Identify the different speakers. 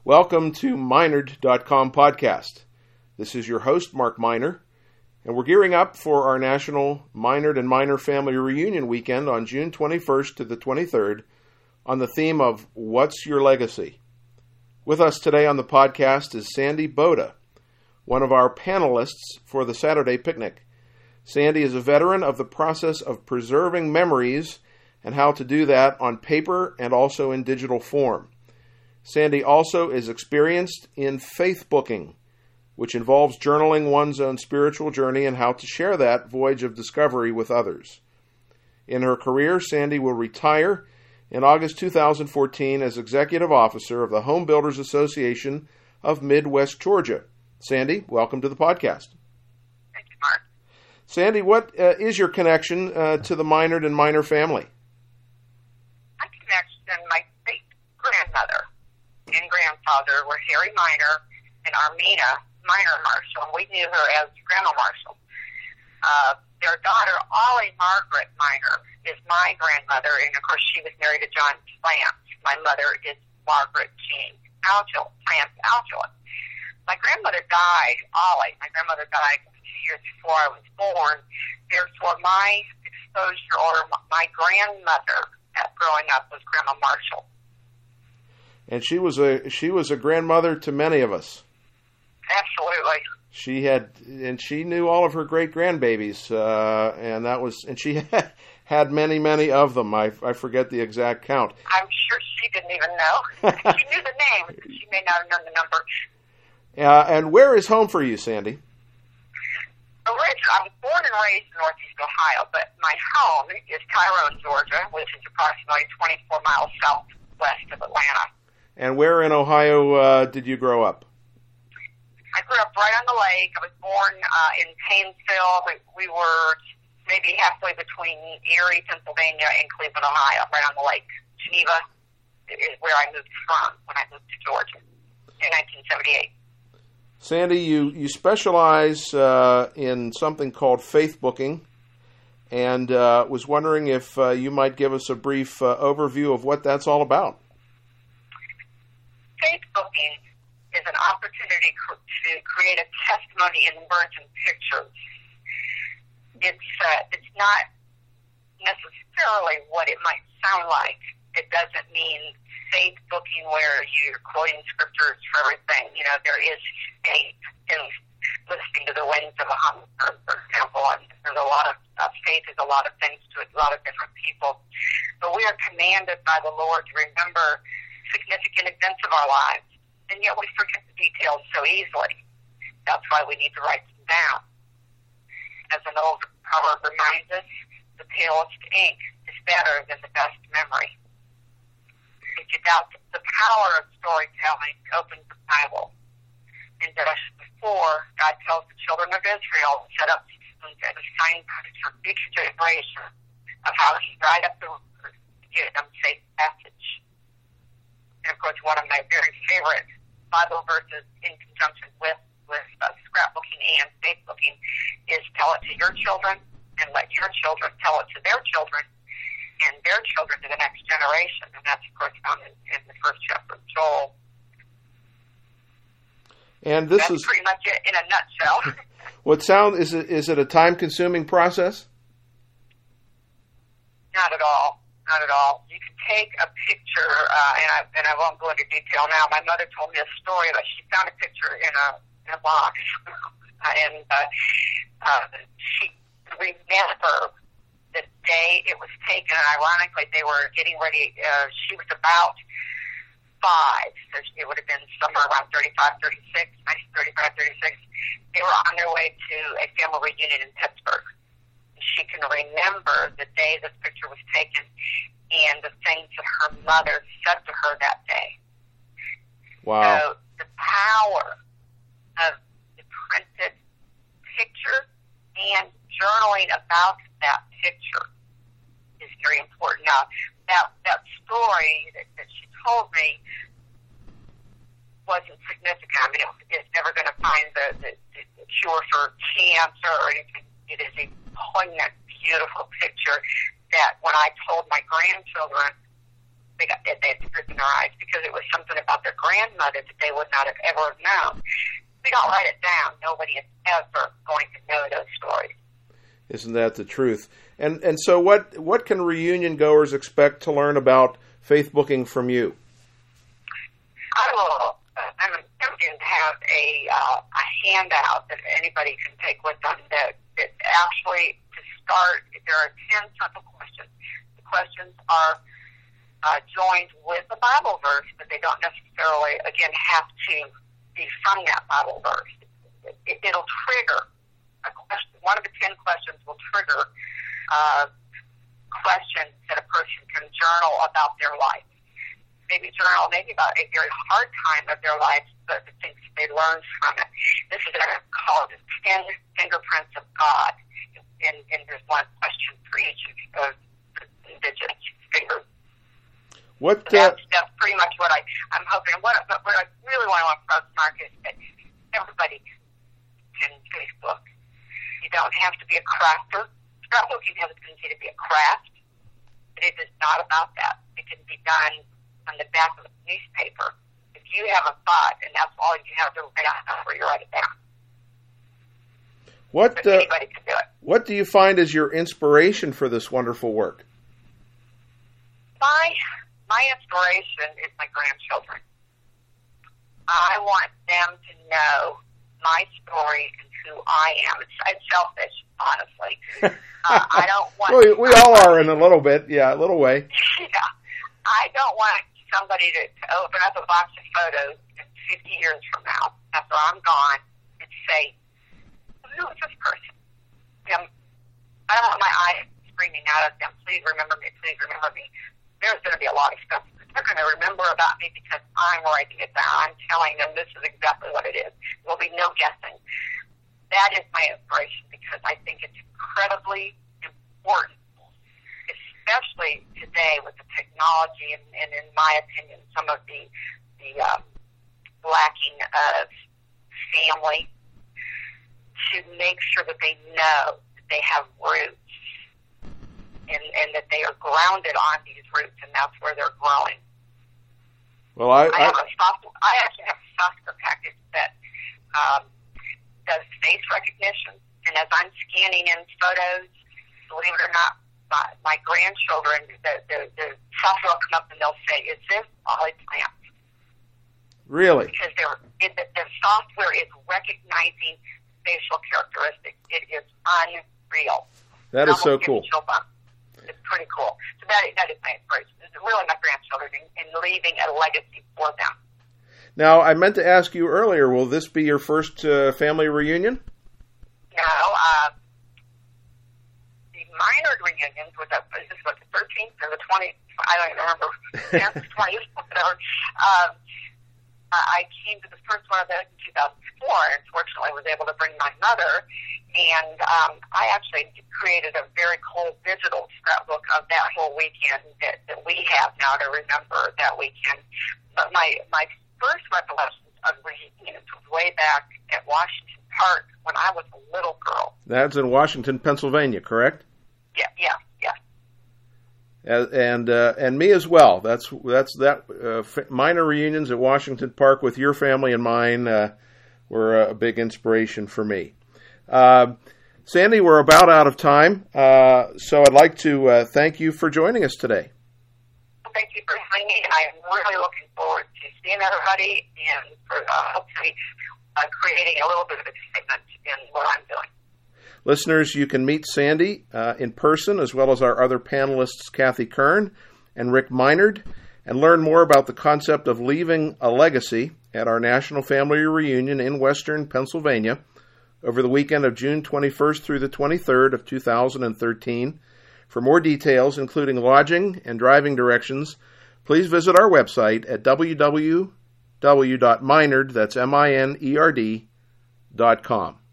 Speaker 1: Welcome to Minerd.com podcast. This is your host, Mark Miner, and we're gearing up for our National Minerd and Miner Family Reunion Weekend on June 21st to the 23rd on the theme of What's Your Legacy? With us today on the podcast is Sandy Boda, one of our panelists for the Saturday picnic. Sandy is a veteran of the process of preserving memories and how to do that on paper and also in digital form. Sandy also is experienced in faith booking, which involves journaling one's own spiritual journey and how to share that voyage of discovery with others. In her career, Sandy will retire in August 2014 as Executive Officer of the Home Builders Association of Midwest Georgia. Sandy, welcome to the podcast.
Speaker 2: Thank you, Mark.
Speaker 1: Sandy, what is your connection to the Minerd and Miner family?
Speaker 2: My connection, my great-grandmother and grandfather were Harry Miner and Armina Miner Marshall, and we knew her as Grandma Marshall. Their daughter, Ollie Margaret Miner, is my grandmother, and of course she was married to John Plants. My mother is Margaret Jean Plants. My grandmother died, Ollie. My grandmother died 2 years before I was born. Therefore, my exposure or my grandmother growing up was Grandma Marshall.
Speaker 1: And she was a grandmother to many of us.
Speaker 2: Absolutely.
Speaker 1: She knew all of her great grandbabies, and she had many of them. I forget the exact count.
Speaker 2: I'm sure she didn't even know. She knew the name, but she may not have known the number.
Speaker 1: And where is home for you, Sandy?
Speaker 2: I was born and raised in Northeast Ohio, but my home is Tyrone, Georgia, which is approximately 24 miles southwest of Atlanta.
Speaker 1: And where in Ohio did you grow up?
Speaker 2: I grew up right on the lake. I was born in Painesville. We were maybe halfway between Erie, Pennsylvania, and Cleveland, Ohio, right on the lake. Geneva is where I moved from when I moved to Georgia in 1978.
Speaker 1: Sandy, you specialize in something called faith booking, and was wondering if you might give us a brief overview of what that's all about.
Speaker 2: Faith booking is an opportunity to create a testimony in words and pictures. It's not necessarily what it might sound like. It doesn't mean faith booking where you're quoting scriptures for everything. You know, there is faith in listening to the winds of a hummingbird, for example. And there's a lot of faith is a lot of things to a lot of different people. But we are commanded by the Lord to remember significant events of our lives, and yet we forget the details so easily. That's why we need to write them down. As an old proverb reminds us, the palest ink is better than the best memory. If you doubt the power of storytelling, open the Bible. In verse 4, God tells the children of Israel to set up stones as a signpost for future generations of how He dried up the rivers to give them safe passage. And of course, one of my very favorite Bible verses in conjunction with scrapbooking and faith booking is tell it to your children and let your children tell it to their children and their children to the next generation. And that's, of course, found in the first chapter of Joel.
Speaker 1: And
Speaker 2: that's pretty much it in a nutshell.
Speaker 1: Is it a time-consuming process?
Speaker 2: Not at all. Not at all. You can take a picture, and I won't go into detail now. My mother told me a story that she found a picture in a box, and she remembered the day it was taken. And ironically, they were getting ready. She was about 5, so it would have been somewhere around 1935, 36. They were on their way to a family reunion in Pittsburgh. She can remember the day this picture was taken and the things that her mother said to her that day.
Speaker 1: Wow.
Speaker 2: So the power of the printed picture and journaling about that picture is very important. Now, that story that she told me wasn't significant. I mean, it's never going to find the cure for cancer or anything. It is a poignant, beautiful picture that when I told my grandchildren they had tears in their eyes because it was something about their grandmother that they would not have ever known. We don't write it down. Nobody is ever going to know those stories.
Speaker 1: Isn't that the truth? And so what can reunion goers expect to learn about faith booking from you?
Speaker 2: I'm attempting to have a handout that anybody can take with them that actually, to start, there are 10 simple questions. The questions are joined with the Bible verse, but they don't necessarily, again, have to be from that Bible verse. It'll trigger a question. One of the 10 questions will trigger questions that a person can journal about their life. Maybe journal about a very hard time of their life, but the things they learned from it. This is called the 10 fingerprints of God. And there's one question for each of the indigenous fingers. That's pretty much what I'm hoping. What I really want to approach, Mark, is that everybody can Facebook. You don't have to be a crafter. Scrapbooking has a tendency to be a craft, but it is not about that. It can be done on the back of a newspaper. If you have a thought, and that's all you have to write out, where you write it down. Anybody can do it.
Speaker 1: What do you find is your inspiration for this wonderful work?
Speaker 2: My inspiration is my grandchildren. I want them to know my story and who I am. It's selfish, honestly. I don't want...
Speaker 1: we all are in a little bit, a little way.
Speaker 2: Yeah. I don't want somebody to open up a box of photos 50 years from now, after I'm gone, and say, who is this person? I don't want my eyes screaming out at them, please remember me, please remember me. There's going to be a lot of stuff they're going to remember about me because I'm writing it down. I'm telling them this is exactly what it is. There will be no guessing. That is my inspiration because I think it's incredibly important, especially today with the technology and in my opinion, some of the lacking of family, to make sure that they know that they have roots and that they are grounded on these roots, and that's where they're growing.
Speaker 1: Well,
Speaker 2: I actually have a software package that does face recognition, and as I'm scanning in photos, believe it or not, my grandchildren, the software will come up and they'll say, "Is this Ollie Plant?"
Speaker 1: Really?
Speaker 2: Because the software is recognizing facial characteristics. It is unreal.
Speaker 1: That is so cool.
Speaker 2: It's pretty cool. So that is my inspiration. It's really my grandchildren and leaving a legacy for them.
Speaker 1: Now, I meant to ask you earlier, will this be your first family reunion?
Speaker 2: No. The Minard reunions was the 13th or the 20th? I don't even remember. 10th, 20th, whatever. I came to the first one of those in 2004, and fortunately was able to bring my mother, and I actually created a very cool digital scrapbook of that whole weekend that we have now to remember that weekend. But my first recollection of reunions was way back at Washington Park when I was a little girl.
Speaker 1: That's in Washington, Pennsylvania, correct? Yeah. And me as well. That's minor reunions at Washington Park with your family and mine were a big inspiration for me. Sandy, we're about out of time, so I'd like to thank you for joining us today.
Speaker 2: Well, thank you for having me. I'm really looking forward to seeing everybody and for hopefully creating a little bit of excitement in what I'm doing.
Speaker 1: Listeners, you can meet Sandy in person, as well as our other panelists, Kathy Kern and Rick Minard, and learn more about the concept of leaving a legacy at our National Family Reunion in Western Pennsylvania over the weekend of June 21st through the 23rd of 2013. For more details, including lodging and driving directions, please visit our website at www.minard.com.